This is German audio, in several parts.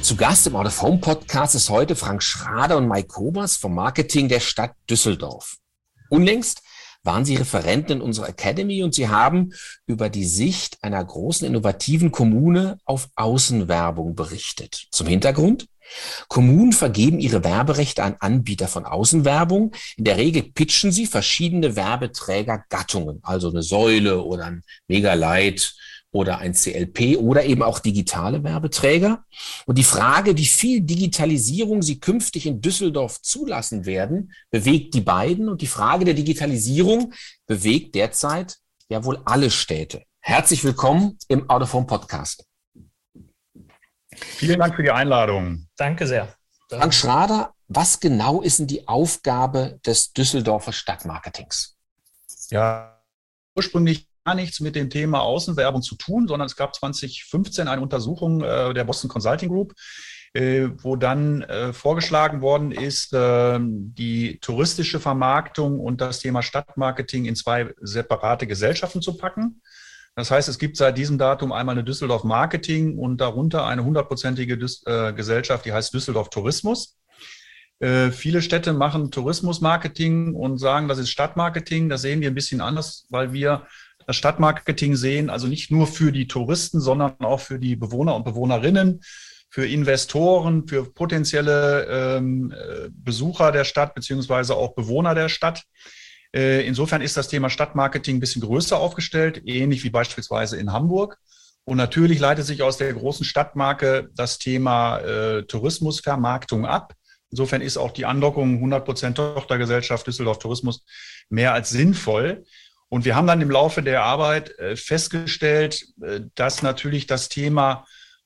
Zu Gast im Out of Home Podcast ist heute Frank Schrader und Mike Kobas vom Marketing der Stadt Düsseldorf. Unlängst waren Sie Referenten in unserer Academy und Sie haben über die Sicht einer großen innovativen Kommune auf Außenwerbung berichtet. Zum Hintergrund: Kommunen vergeben ihre Werberechte an Anbieter von Außenwerbung. In der Regel pitchen sie verschiedene Werbeträgergattungen, also eine Säule oder ein Megalight oder ein CLP oder eben auch digitale Werbeträger. Und die Frage, wie viel Digitalisierung sie künftig in Düsseldorf zulassen werden, bewegt die beiden. Und die Frage der Digitalisierung bewegt derzeit ja wohl alle Städte. Herzlich willkommen im Out of Home Podcast. Vielen Dank für die Einladung. Danke sehr. Frank Schrader, was genau ist denn die Aufgabe des Düsseldorfer Stadtmarketings? Ja, ursprünglich gar nichts mit dem Thema Außenwerbung zu tun, sondern es gab 2015 eine Untersuchung der Boston Consulting Group, wo dann vorgeschlagen worden ist, die touristische Vermarktung und das Thema Stadtmarketing in zwei separate Gesellschaften zu packen. Das heißt, es gibt seit diesem Datum einmal eine Düsseldorf Marketing und darunter eine 100%ige Gesellschaft, die heißt Düsseldorf Tourismus. Viele Städte machen Tourismusmarketing und sagen, das ist Stadtmarketing. Das sehen wir ein bisschen anders, weil wir das Stadtmarketing sehen, also nicht nur für die Touristen, sondern auch für die Bewohner und Bewohnerinnen, für Investoren, für potenzielle Besucher der Stadt beziehungsweise auch Bewohner der Stadt. Insofern ist das Thema Stadtmarketing ein bisschen größer aufgestellt, ähnlich wie beispielsweise in Hamburg. Und natürlich leitet sich aus der großen Stadtmarke das Thema Tourismusvermarktung ab. Insofern ist auch die Andockung 100% Tochtergesellschaft Düsseldorf Tourismus mehr als sinnvoll. Und wir haben dann im Laufe der Arbeit festgestellt, dass natürlich das Thema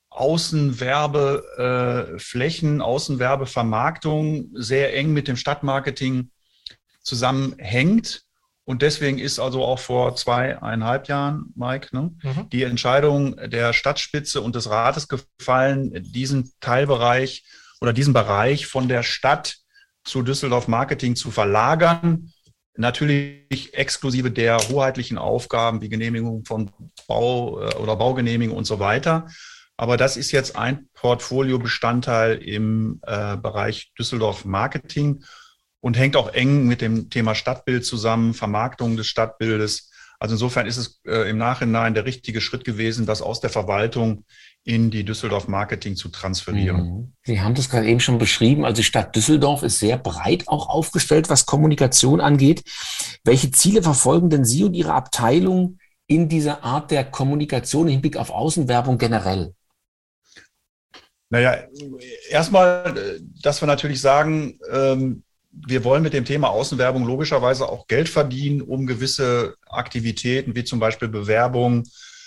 Außenwerbeflächen, Außenwerbevermarktung sehr eng mit dem Stadtmarketing zusammenhängt. Und deswegen ist also auch vor 2,5 Jahren, Mike, die Entscheidung der Stadtspitze und des Rates gefallen, diesen Teilbereich oder diesen Bereich von der Stadt zu Düsseldorf Marketing zu verlagern. Natürlich exklusive der hoheitlichen Aufgaben wie Genehmigung von Bau oder Baugenehmigung und so weiter. Aber das ist jetzt ein Portfoliobestandteil im Bereich Düsseldorf Marketing und hängt auch eng mit dem Thema Stadtbild zusammen, Vermarktung des Stadtbildes. Also insofern ist es im Nachhinein der richtige Schritt gewesen, das aus der Verwaltung in die Düsseldorf Marketing zu transferieren. Sie haben das gerade eben schon beschrieben. Also die Stadt Düsseldorf ist sehr breit auch aufgestellt, was Kommunikation angeht. Welche Ziele verfolgen denn Sie und Ihre Abteilung in dieser Art der Kommunikation im Hinblick auf Außenwerbung generell? Naja, erstmal, dass wir natürlich sagen, wir wollen mit dem Thema Außenwerbung logischerweise auch Geld verdienen, um gewisse Aktivitäten wie zum Beispiel Bewerbung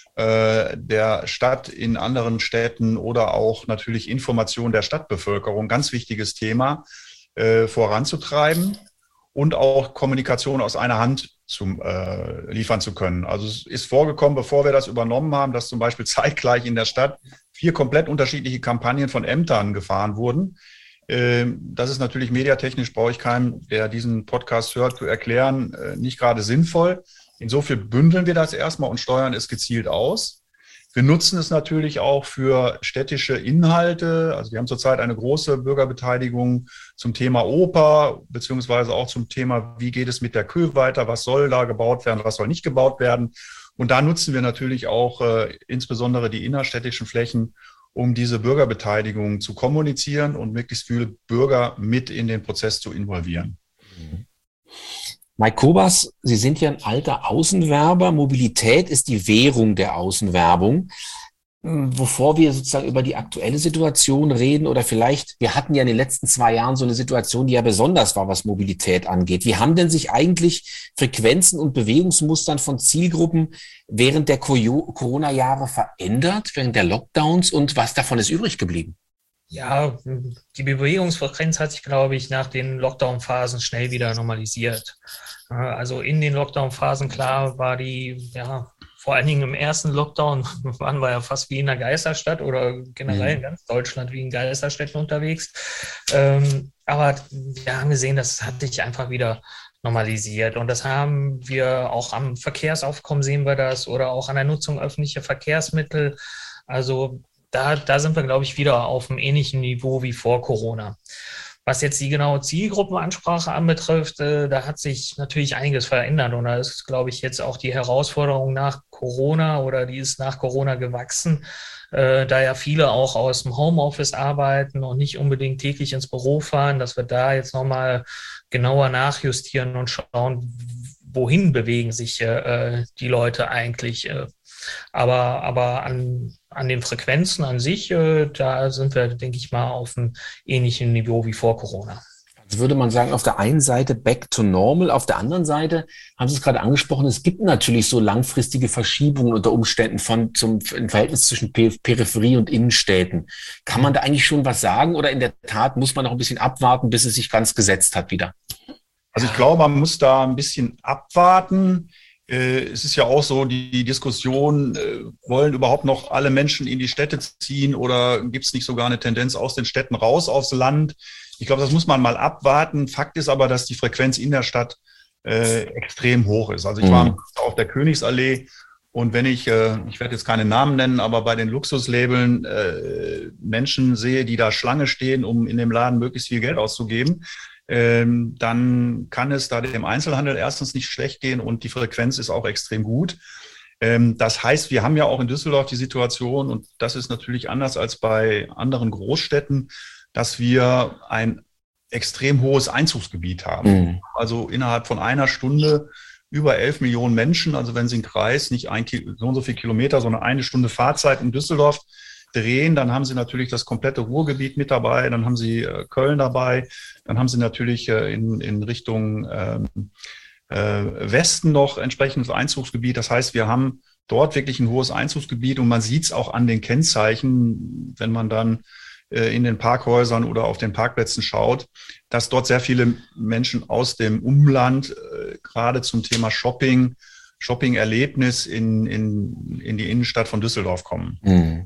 der Stadt in anderen Städten oder auch natürlich Information der Stadtbevölkerung, ganz wichtiges Thema, voranzutreiben und auch Kommunikation aus einer Hand liefern zu können. Also es ist vorgekommen, bevor wir das übernommen haben, dass zum Beispiel zeitgleich in der Stadt 4 komplett unterschiedliche Kampagnen von Ämtern gefahren wurden. Das ist natürlich mediatechnisch, brauche ich keinem, der diesen Podcast hört, zu erklären, nicht gerade sinnvoll. Insofern bündeln wir das erstmal und steuern es gezielt aus. Wir nutzen es natürlich auch für städtische Inhalte. Also wir haben zurzeit eine große Bürgerbeteiligung zum Thema Oper, beziehungsweise auch zum Thema, wie geht es mit der Kö weiter, was soll da gebaut werden, was soll nicht gebaut werden. Und da nutzen wir natürlich auch insbesondere die innerstädtischen Flächen, um diese Bürgerbeteiligung zu kommunizieren und möglichst viele Bürger mit in den Prozess zu involvieren. Mike Kobas, Sie sind ja ein alter Außenwerber. Mobilität ist die Währung der Außenwerbung. Bevor wir sozusagen über die aktuelle Situation reden oder vielleicht, wir hatten ja in den letzten 2 Jahren so eine Situation, die ja besonders war, was Mobilität angeht. Wie haben denn sich eigentlich Frequenzen und Bewegungsmustern von Zielgruppen während der Corona-Jahre verändert, während der Lockdowns, und was davon ist übrig geblieben? Ja, die Bewegungsfrequenz hat sich, glaube ich, nach den Lockdown-Phasen schnell wieder normalisiert. Also in den Lockdown-Phasen, klar, war die, ja, vor allen Dingen im ersten Lockdown waren wir ja fast wie in einer Geisterstadt oder generell in ganz Deutschland wie in Geisterstädten unterwegs. Aber wir haben gesehen, das hat sich einfach wieder normalisiert. Und das haben wir auch am Verkehrsaufkommen, sehen wir das, oder auch an der Nutzung öffentlicher Verkehrsmittel. Also da sind wir, glaube ich, wieder auf einem ähnlichen Niveau wie vor Corona. Was jetzt die genaue Zielgruppenansprache anbetrifft, da hat sich natürlich einiges verändert. Und da ist, glaube ich, jetzt auch die Herausforderung nach Corona oder die ist nach Corona gewachsen, da ja viele auch aus dem Homeoffice arbeiten und nicht unbedingt täglich ins Büro fahren, dass wir da jetzt nochmal genauer nachjustieren und schauen, wohin bewegen sich die Leute eigentlich. Aber an den Frequenzen an sich, da sind wir, denke ich mal, auf einem ähnlichen Niveau wie vor Corona. Also würde man sagen, auf der einen Seite back to normal, auf der anderen Seite, haben Sie es gerade angesprochen, es gibt natürlich so langfristige Verschiebungen unter Umständen im Verhältnis zwischen Peripherie und Innenstädten. Kann man da eigentlich schon was sagen oder in der Tat muss man noch ein bisschen abwarten, bis es sich ganz gesetzt hat wieder? Also ich glaube, man muss da ein bisschen abwarten. Es ist ja auch so, die Diskussion, wollen überhaupt noch alle Menschen in die Städte ziehen oder gibt es nicht sogar eine Tendenz aus den Städten raus aufs Land? Ich glaube, das muss man mal abwarten. Fakt ist aber, dass die Frequenz in der Stadt extrem hoch ist. Also ich war auf der Königsallee und wenn ich werde jetzt keine Namen nennen, aber bei den Luxuslabeln Menschen sehe, die da Schlange stehen, um in dem Laden möglichst viel Geld auszugeben, dann kann es da dem Einzelhandel erstens nicht schlecht gehen und die Frequenz ist auch extrem gut. Das heißt, wir haben ja auch in Düsseldorf die Situation, und das ist natürlich anders als bei anderen Großstädten, dass wir ein extrem hohes Einzugsgebiet haben. Also innerhalb von einer Stunde über 11 Millionen Menschen. Also wenn Sie einen Kreis, nicht so und so viel Kilometer, sondern eine Stunde Fahrzeit in Düsseldorf drehen, dann haben Sie natürlich das komplette Ruhrgebiet mit dabei, dann haben Sie Köln dabei, dann haben Sie natürlich in Richtung Westen noch entsprechendes Einzugsgebiet. Das heißt, wir haben dort wirklich ein hohes Einzugsgebiet und man sieht es auch an den Kennzeichen, wenn man dann in den Parkhäusern oder auf den Parkplätzen schaut, dass dort sehr viele Menschen aus dem Umland gerade zum Thema Shopping-Erlebnis in die Innenstadt von Düsseldorf kommen.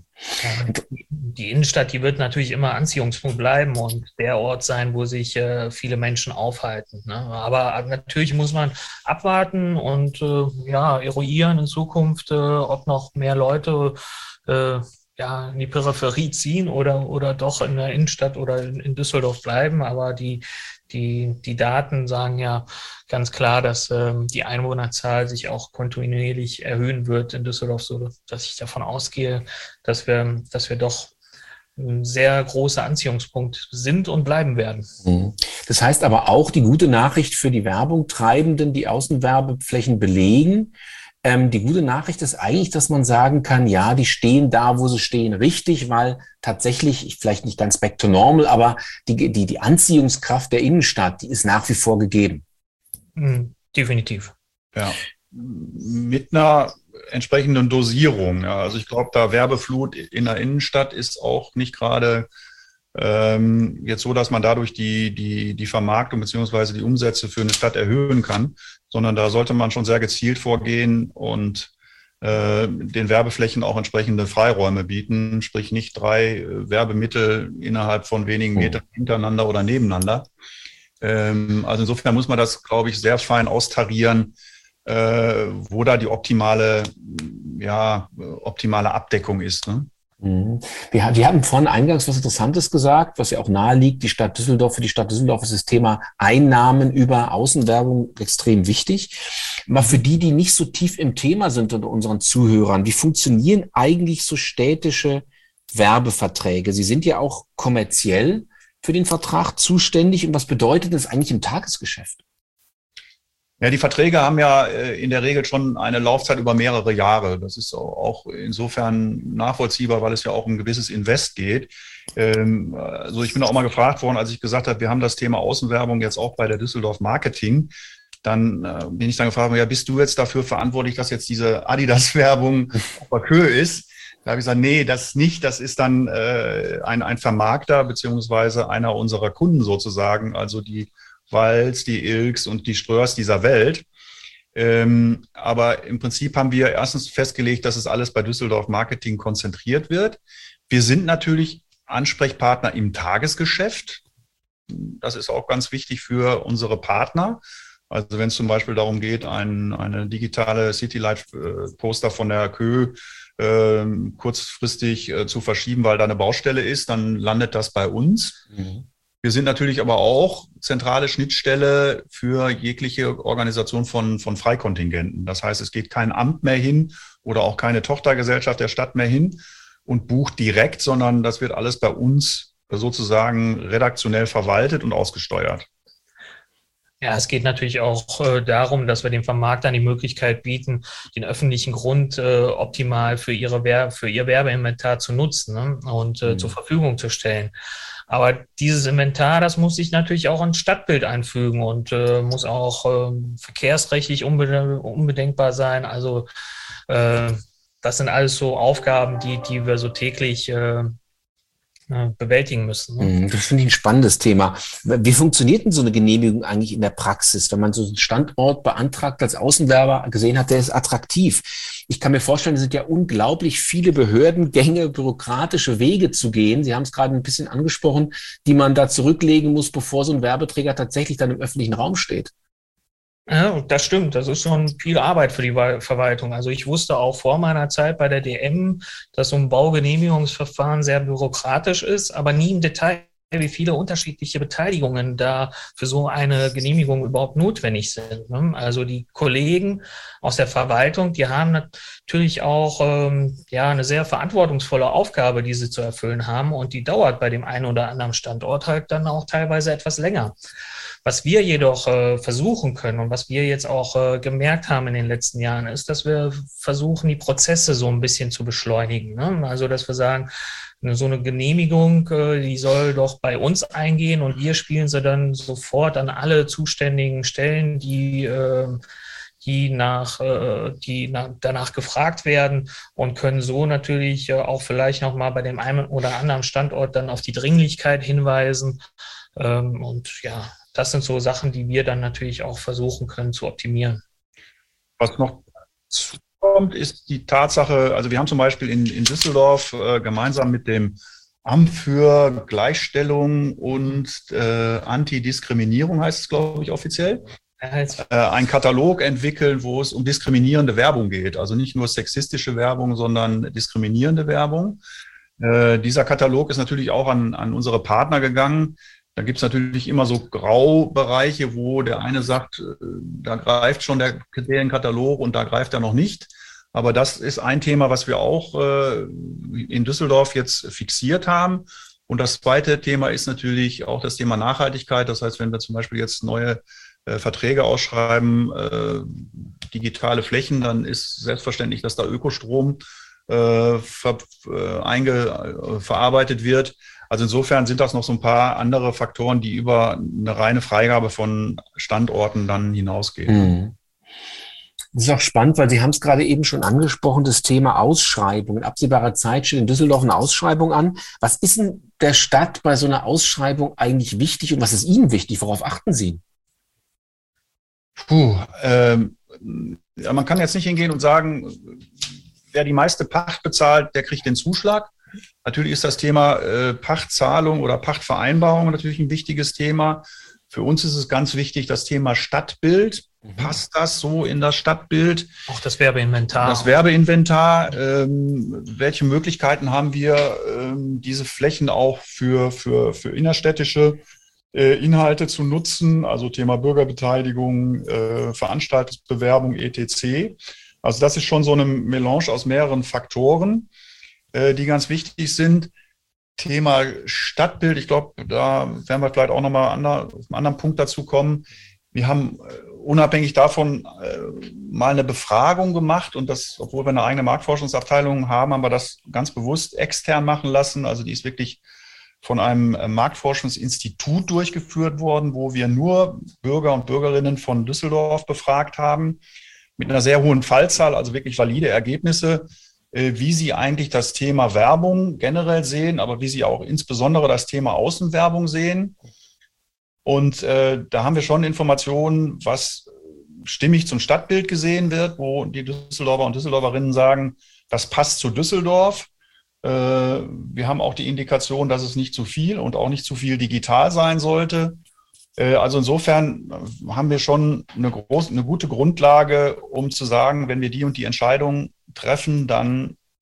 Die Innenstadt, die wird natürlich immer Anziehungspunkt bleiben und der Ort sein, wo sich viele Menschen aufhalten. Ne? Aber natürlich muss man abwarten und eruieren in Zukunft, ob noch mehr Leute in die Peripherie ziehen oder doch in der Innenstadt oder in Düsseldorf bleiben. Aber die Daten sagen ja ganz klar, dass die Einwohnerzahl sich auch kontinuierlich erhöhen wird in Düsseldorf, so dass ich davon ausgehe, dass wir doch ein sehr großer Anziehungspunkt sind und bleiben werden. Das heißt aber auch die gute Nachricht für die Werbungtreibenden, die Außenwerbeflächen belegen. Die gute Nachricht ist eigentlich, dass man sagen kann, ja, die stehen da, wo sie stehen, richtig, weil tatsächlich, vielleicht nicht ganz back to normal, aber die Anziehungskraft der Innenstadt, die ist nach wie vor gegeben. Definitiv. Ja, mit einer entsprechenden Dosierung. Ja. Also ich glaube, da Werbeflut in der Innenstadt ist auch nicht gerade jetzt so, dass man dadurch die Vermarktung beziehungsweise die Umsätze für eine Stadt erhöhen kann, sondern da sollte man schon sehr gezielt vorgehen und den Werbeflächen auch entsprechende Freiräume bieten, sprich nicht 3 Werbemittel innerhalb von wenigen Metern hintereinander oder nebeneinander. Also insofern muss man das, glaube ich, sehr fein austarieren, wo da die optimale Abdeckung ist. Ne? Wir haben vorhin eingangs was Interessantes gesagt, was ja auch nahe liegt. Für die Stadt Düsseldorf ist das Thema Einnahmen über Außenwerbung extrem wichtig. Aber für die nicht so tief im Thema sind unter unseren Zuhörern, wie funktionieren eigentlich so städtische Werbeverträge? Sie sind ja auch kommerziell für den Vertrag zuständig. Und was bedeutet das eigentlich im Tagesgeschäft? Ja, die Verträge haben ja in der Regel schon eine Laufzeit über mehrere Jahre. Das ist auch insofern nachvollziehbar, weil es ja auch um ein gewisses Invest geht. Also ich bin auch mal gefragt worden, als ich gesagt habe, wir haben das Thema Außenwerbung jetzt auch bei der Düsseldorf Marketing. Dann bin ich dann gefragt, ja, bist du jetzt dafür verantwortlich, dass jetzt diese Adidas-Werbung auf der Höhe ist? Da habe ich gesagt, nee, das nicht. Das ist dann ein Vermarkter beziehungsweise einer unserer Kunden sozusagen, also die Walz, die Ilks und die Ströers dieser Welt. Aber im Prinzip haben wir erstens festgelegt, dass es alles bei Düsseldorf Marketing konzentriert wird. Wir sind natürlich Ansprechpartner im Tagesgeschäft. Das ist auch ganz wichtig für unsere Partner. Also wenn es zum Beispiel darum geht, eine digitale Citylight-Poster von der Kö kurzfristig zu verschieben, weil da eine Baustelle ist, dann landet das bei uns. Wir sind natürlich aber auch zentrale Schnittstelle für jegliche Organisation von Freikontingenten. Das heißt, es geht kein Amt mehr hin oder auch keine Tochtergesellschaft der Stadt mehr hin und bucht direkt, sondern das wird alles bei uns sozusagen redaktionell verwaltet und ausgesteuert. Ja, es geht natürlich auch darum, dass wir den Vermarktern die Möglichkeit bieten, den öffentlichen Grund optimal für ihr Werbeinventar zu nutzen, ne? Und zur Verfügung zu stellen. Aber dieses Inventar, das muss sich natürlich auch ins Stadtbild einfügen und muss auch verkehrsrechtlich unbedenkbar sein. Also das sind alles so Aufgaben, die wir so täglich bewältigen müssen. Ne? Das finde ich ein spannendes Thema. Wie funktioniert denn so eine Genehmigung eigentlich in der Praxis, wenn man so einen Standort beantragt als Außenwerber gesehen hat, der ist attraktiv? Ich kann mir vorstellen, es sind ja unglaublich viele Behördengänge, bürokratische Wege zu gehen. Sie haben es gerade ein bisschen angesprochen, die man da zurücklegen muss, bevor so ein Werbeträger tatsächlich dann im öffentlichen Raum steht. Ja, das stimmt. Das ist schon viel Arbeit für die Verwaltung. Also ich wusste auch vor meiner Zeit bei der DM, dass so ein Baugenehmigungsverfahren sehr bürokratisch ist, aber nie im Detail, wie viele unterschiedliche Beteiligungen da für so eine Genehmigung überhaupt notwendig sind. Ne? Also die Kollegen aus der Verwaltung, die haben natürlich auch eine sehr verantwortungsvolle Aufgabe, die sie zu erfüllen haben, und die dauert bei dem einen oder anderen Standort halt dann auch teilweise etwas länger. Was wir jedoch versuchen können und was wir jetzt auch gemerkt haben in den letzten Jahren, ist, dass wir versuchen, die Prozesse so ein bisschen zu beschleunigen. Ne? Also, dass wir sagen, so eine Genehmigung, die soll doch bei uns eingehen und wir spielen sie dann sofort an alle zuständigen Stellen, die danach gefragt werden, und können so natürlich auch vielleicht nochmal bei dem einen oder anderen Standort dann auf die Dringlichkeit hinweisen. Und ja, das sind so Sachen, die wir dann natürlich auch versuchen können zu optimieren. Was noch zukommt, ist die Tatsache, also wir haben zum Beispiel in Düsseldorf gemeinsam mit dem Amt für Gleichstellung und Antidiskriminierung, heißt es, glaube ich, offiziell, einen Katalog entwickeln, wo es um diskriminierende Werbung geht. Also nicht nur sexistische Werbung, sondern diskriminierende Werbung. Dieser Katalog ist natürlich auch an unsere Partner gegangen. Da gibt es natürlich immer so Graubereiche, wo der eine sagt, da greift schon der Kriterienkatalog und da greift er noch nicht. Aber das ist ein Thema, was wir auch in Düsseldorf jetzt fixiert haben. Und das zweite Thema ist natürlich auch das Thema Nachhaltigkeit. Das heißt, wenn wir zum Beispiel jetzt neue Verträge ausschreiben, digitale Flächen, dann ist selbstverständlich, dass da Ökostrom verarbeitet wird. Also insofern sind das noch so ein paar andere Faktoren, die über eine reine Freigabe von Standorten dann hinausgehen. Das ist auch spannend, weil Sie haben es gerade eben schon angesprochen, das Thema Ausschreibung. In absehbarer Zeit steht in Düsseldorf eine Ausschreibung an. Was ist denn der Stadt bei so einer Ausschreibung eigentlich wichtig und was ist Ihnen wichtig? Worauf achten Sie? Man kann jetzt nicht hingehen und sagen, wer die meiste Pacht bezahlt, der kriegt den Zuschlag. Natürlich ist das Thema Pachtzahlung oder Pachtvereinbarung natürlich ein wichtiges Thema. Für uns ist es ganz wichtig, das Thema Stadtbild. Passt das so in das Stadtbild? Auch das Werbeinventar. Das Werbeinventar. Welche Möglichkeiten haben wir, diese Flächen auch für innerstädtische Inhalte zu nutzen? Also Thema Bürgerbeteiligung, Veranstaltungsbewerbung, etc. Also das ist schon so eine Melange aus mehreren Faktoren, die ganz wichtig sind. Thema Stadtbild, ich glaube, da werden wir vielleicht auch nochmal auf einen anderen Punkt dazu kommen. Wir haben unabhängig davon mal eine Befragung gemacht und das, obwohl wir eine eigene Marktforschungsabteilung haben, haben wir das ganz bewusst extern machen lassen. Also die ist wirklich von einem Marktforschungsinstitut durchgeführt worden, wo wir nur Bürger und Bürgerinnen von Düsseldorf befragt haben, mit einer sehr hohen Fallzahl, also wirklich valide Ergebnisse, wie sie eigentlich das Thema Werbung generell sehen, aber wie sie auch insbesondere das Thema Außenwerbung sehen. Und da haben wir schon Informationen, was stimmig zum Stadtbild gesehen wird, wo die Düsseldorfer und Düsseldorferinnen sagen, das passt zu Düsseldorf. Wir haben auch die Indikation, dass es nicht zu viel und auch nicht zu viel digital sein sollte. Also insofern haben wir schon eine gute Grundlage, um zu sagen, wenn wir die und die Entscheidung treffen, dann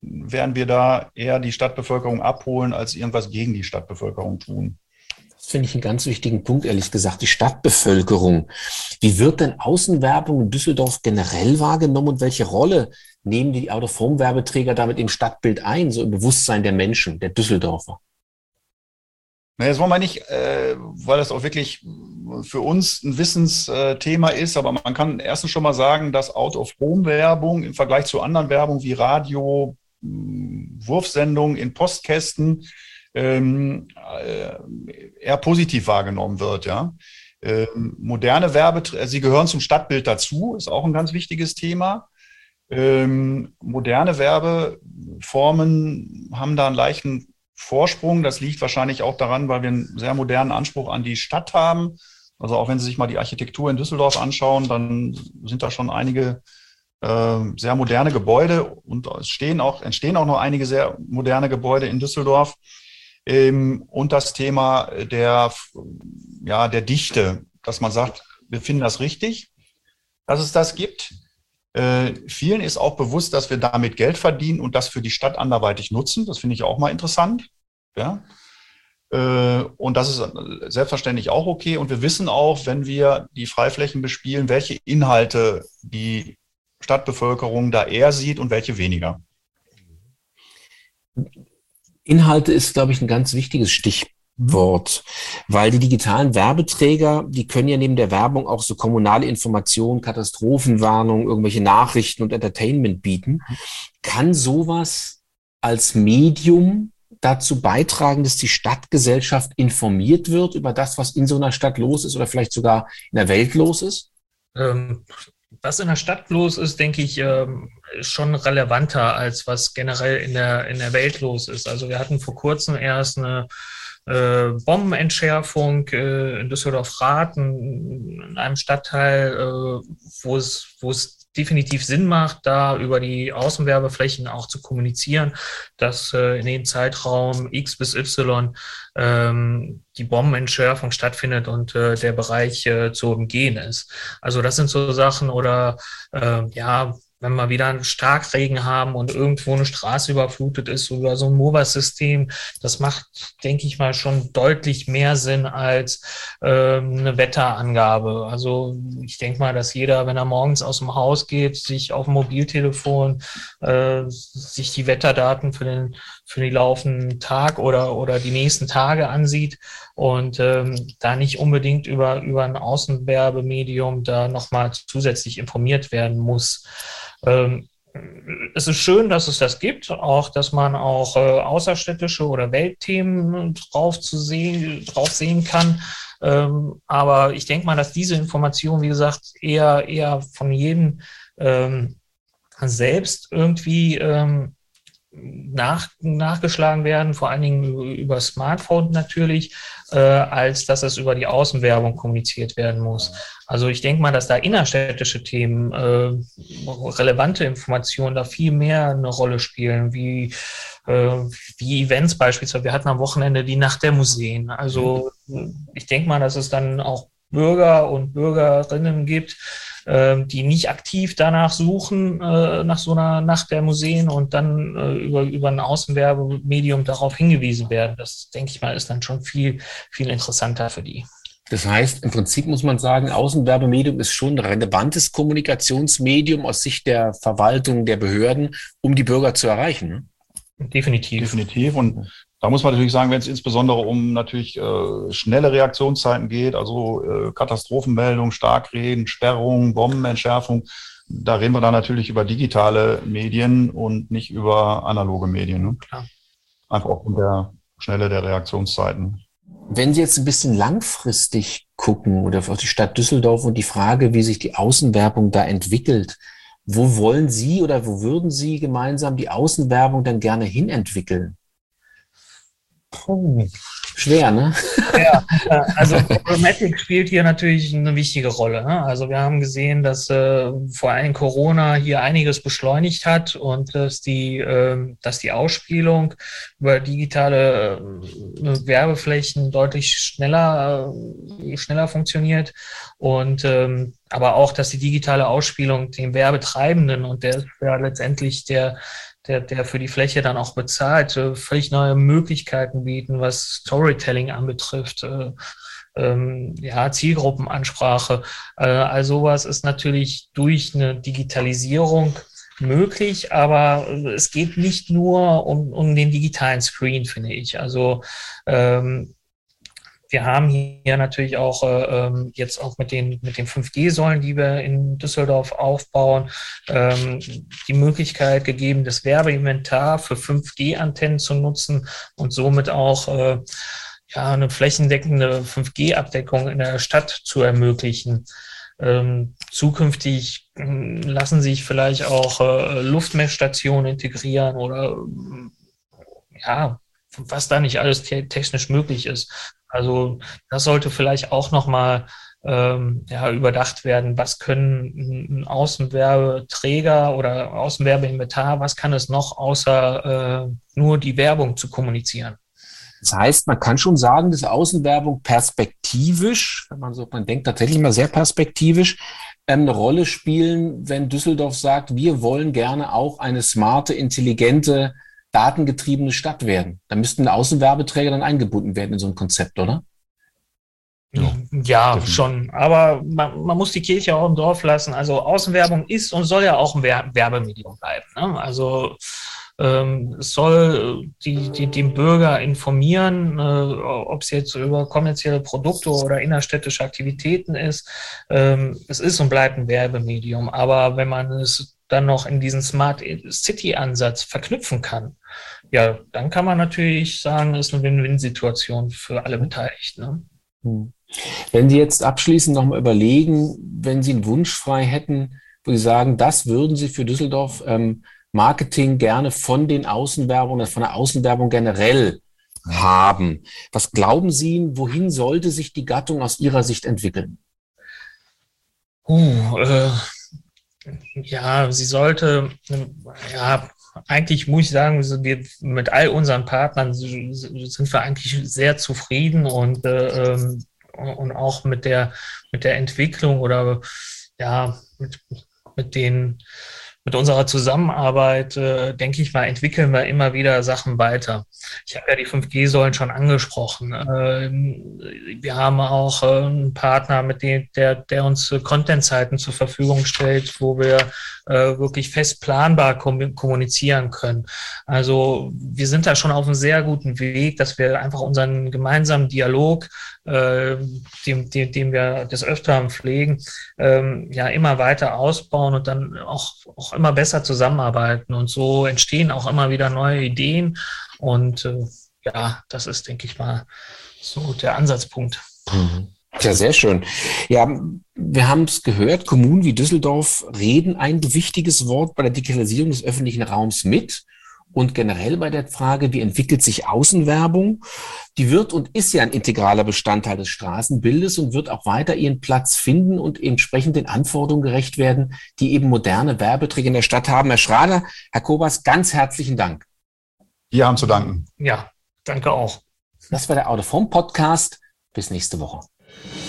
werden wir da eher die Stadtbevölkerung abholen, als irgendwas gegen die Stadtbevölkerung tun. Das finde ich einen ganz wichtigen Punkt, ehrlich gesagt, die Stadtbevölkerung. Wie wird denn Außenwerbung in Düsseldorf generell wahrgenommen und welche Rolle nehmen die Out-of-Home-Werbeträger damit im Stadtbild ein, so im Bewusstsein der Menschen, der Düsseldorfer? Naja, das wollen wir nicht, weil das auch wirklich für uns ein Wissensthema ist, aber man kann erstens schon mal sagen, dass Out-of-Home-Werbung im Vergleich zu anderen Werbung wie Radio, Wurfsendungen in Postkästen eher positiv wahrgenommen wird, ja. Moderne Werbeträger, sie gehören zum Stadtbild dazu, ist auch ein ganz wichtiges Thema. Moderne Werbeformen haben da einen leichten Vorsprung. Das liegt wahrscheinlich auch daran, weil wir einen sehr modernen Anspruch an die Stadt haben. Also auch wenn Sie sich mal die Architektur in Düsseldorf anschauen, dann sind da schon einige sehr moderne Gebäude und entstehen auch noch einige sehr moderne Gebäude in Düsseldorf. Und das Thema der Dichte, dass man sagt, wir finden das richtig, dass es das gibt. Vielen ist auch bewusst, dass wir damit Geld verdienen und das für die Stadt anderweitig nutzen. Das finde ich auch mal interessant. Ja? Und das ist selbstverständlich auch okay. Und wir wissen auch, wenn wir die Freiflächen bespielen, welche Inhalte die Stadtbevölkerung da eher sieht und welche weniger. Inhalte ist, glaube ich, ein ganz wichtiges Stichwort, weil die digitalen Werbeträger, die können ja neben der Werbung auch so kommunale Informationen, Katastrophenwarnungen, irgendwelche Nachrichten und Entertainment bieten. Kann sowas als Medium dazu beitragen, dass die Stadtgesellschaft informiert wird über das, was in so einer Stadt los ist oder vielleicht sogar in der Welt los ist? Was in der Stadt los ist, denke ich, ist schon relevanter, als was generell in der Welt los ist. Also wir hatten vor kurzem erst eine Bombenentschärfung in Düsseldorf-Rath, in einem Stadtteil, wo es definitiv Sinn macht, da über die Außenwerbeflächen auch zu kommunizieren, dass in dem Zeitraum X bis Y die Bombenentschärfung stattfindet und der Bereich zu umgehen ist. Also das sind so Sachen oder wenn wir wieder einen Starkregen haben und irgendwo eine Straße überflutet ist oder so ein MOVAS-System, das macht, denke ich mal, schon deutlich mehr Sinn als eine Wetterangabe. Also ich denke mal, dass jeder, wenn er morgens aus dem Haus geht, sich auf dem Mobiltelefon sich die Wetterdaten für den laufenden Tag oder die nächsten Tage ansieht und da nicht unbedingt über ein Außenwerbemedium da nochmal zusätzlich informiert werden muss. Es ist schön, dass es das gibt, auch dass man auch außerstädtische oder Weltthemen drauf sehen kann. Aber ich denke mal, dass diese Information, wie gesagt, eher von jedem selbst irgendwie nachgeschlagen werden, vor allen Dingen über Smartphone natürlich, als dass es über die Außenwerbung kommuniziert werden muss. Also ich denke mal, dass da innerstädtische Themen, relevante Informationen da viel mehr eine Rolle spielen, wie Events beispielsweise. Wir hatten am Wochenende die Nacht der Museen. Also ich denke mal, dass es dann auch Bürger und Bürgerinnen gibt, die nicht aktiv danach suchen, nach so einer Nacht der Museen und dann über ein Außenwerbemedium darauf hingewiesen werden. Das, denke ich mal, ist dann schon viel, viel interessanter für die. Das heißt, im Prinzip muss man sagen, Außenwerbemedium ist schon ein relevantes Kommunikationsmedium aus Sicht der Verwaltung, der Behörden, um die Bürger zu erreichen. Ne? Definitiv. Und da muss man natürlich sagen, wenn es insbesondere um natürlich schnelle Reaktionszeiten geht, also Katastrophenmeldung, Starkregen, Sperrung, Bombenentschärfung, da reden wir dann natürlich über digitale Medien und nicht über analoge Medien. Ne? Klar. Einfach aufgrund der Schnelle der Reaktionszeiten. Wenn Sie jetzt ein bisschen langfristig gucken oder auf die Stadt Düsseldorf und die Frage, wie sich die Außenwerbung da entwickelt, wo wollen Sie oder wo würden Sie gemeinsam die Außenwerbung dann gerne hinentwickeln? Schwer, ne? Ja, also Programmatic spielt hier natürlich eine wichtige Rolle. Ne? Also wir haben gesehen, dass vor allem Corona hier einiges beschleunigt hat und dass die Ausspielung über digitale Werbeflächen deutlich schneller funktioniert. Und Aber auch, dass die digitale Ausspielung den Werbetreibenden und der ja letztendlich der für die Fläche dann auch bezahlt, völlig neue Möglichkeiten bieten, was Storytelling anbetrifft, Zielgruppenansprache. All sowas ist natürlich durch eine Digitalisierung möglich, aber es geht nicht nur um den digitalen Screen, finde ich. Also wir haben hier natürlich auch jetzt auch mit den 5G-Säulen, die wir in Düsseldorf aufbauen, die Möglichkeit gegeben, das Werbeinventar für 5G-Antennen zu nutzen und somit auch eine flächendeckende 5G-Abdeckung in der Stadt zu ermöglichen. Zukünftig lassen sich vielleicht auch Luftmessstationen integrieren oder was da nicht alles technisch möglich ist. Also das sollte vielleicht auch nochmal überdacht werden. Was können ein Außenwerbeträger oder Außenwerbeinventar, was kann es noch, außer nur die Werbung zu kommunizieren? Das heißt, man kann schon sagen, dass Außenwerbung perspektivisch, wenn man denkt tatsächlich mal sehr perspektivisch, eine Rolle spielen, wenn Düsseldorf sagt, wir wollen gerne auch eine smarte, intelligente, datengetriebene Stadt werden. Da müssten Außenwerbeträger dann eingebunden werden in so ein Konzept, oder? Ja, schon. Aber man muss die Kirche auch im Dorf lassen. Also Außenwerbung ist und soll ja auch ein Werbemedium bleiben. Ne? Also es soll den Bürger informieren, ob es jetzt über kommerzielle Produkte oder innerstädtische Aktivitäten ist. Es ist und bleibt ein Werbemedium. Aber wenn man es dann noch in diesen Smart City-Ansatz verknüpfen kann, ja, dann kann man natürlich sagen, es ist eine Win-Win-Situation für alle Beteiligten. Ne? Wenn Sie jetzt abschließend nochmal überlegen, wenn Sie einen Wunsch frei hätten, wo Sie sagen, das würden Sie für Düsseldorf Marketing gerne von den Außenwerbungen oder von der Außenwerbung generell haben. Was glauben Sie, wohin sollte sich die Gattung aus Ihrer Sicht entwickeln? Sie sollte, eigentlich muss ich sagen, wir mit all unseren Partnern sind wir eigentlich sehr zufrieden und auch mit der Entwicklung oder mit unserer Zusammenarbeit, denke ich mal, entwickeln wir immer wieder Sachen weiter. Ich habe ja die 5G-Säulen schon angesprochen. Wir haben auch einen Partner, der uns Content-Seiten zur Verfügung stellt, wo wir wirklich fest planbar kommunizieren können. Also wir sind da schon auf einem sehr guten Weg, dass wir einfach unseren gemeinsamen Dialog, den wir des Öfteren pflegen, immer weiter ausbauen und dann auch immer besser zusammenarbeiten. Und so entstehen auch immer wieder neue Ideen. Und das ist, denke ich mal, so der Ansatzpunkt. Ja, sehr schön. Ja, wir haben es gehört, Kommunen wie Düsseldorf reden ein wichtiges Wort bei der Digitalisierung des öffentlichen Raums mit. Und generell bei der Frage, wie entwickelt sich Außenwerbung? Die wird und ist ja ein integraler Bestandteil des Straßenbildes und wird auch weiter ihren Platz finden und entsprechend den Anforderungen gerecht werden, die eben moderne Werbeträger in der Stadt haben. Herr Schrader, Herr Kobas, ganz herzlichen Dank. Wir haben zu danken. Ja, danke auch. Das war der Out of Home Podcast. Bis nächste Woche.